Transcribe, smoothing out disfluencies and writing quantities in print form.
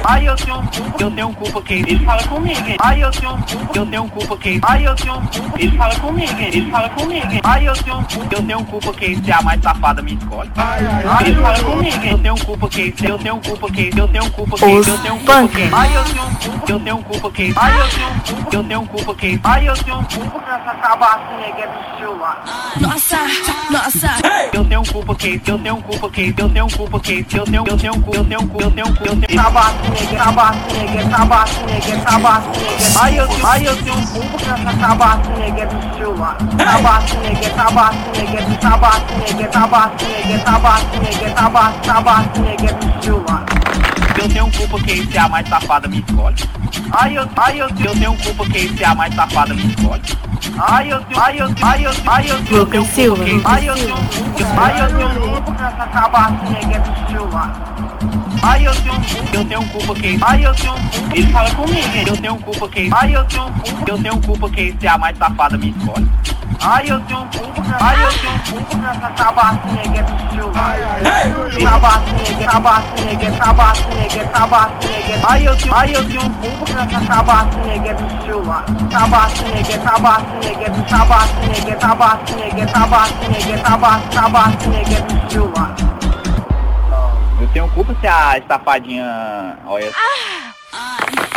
Ai, eu tenho culpa que ele fala comigo. Ai, eu tenho culpa que ele fala comigo. Ele fala comigo. Ai, eu tenho culpa que se a mais safada me escolhe. Ele fala comigo. Eu tenho culpa que Ai, eu tenho culpa que eu tenho culpa que Ai, eu tenho culpa que Ai, eu tenho culpa que essa cabacinha que é do celular. Nossa. Eu tenho culpa que eu tenho culpa que Ai, eu tenho culpa que essa cabacinha que é do celular. Cabacinha que é do celular. Eu tenho culpa que se a mais safada me escolhe. Ai, eu tenho culpa que se a mais safada me escolhe. Ai, eu tenho Lucas Silva. Ai, eu tenho culpa que essa cabacinha que é do celular. Ai, eu tenho culpa que ele fala comigo. Eu tenho culpa que eu tenho culpa que se a mais safada me escolhe. Ai, eu tenho culpa que essa cabacinha que é do celular. Cabacinha que Ai, eu tenho culpa que essa cabacinha que é do celular. Cabacinha que é do celular. Eu tenho culpa se a estafadinha olha.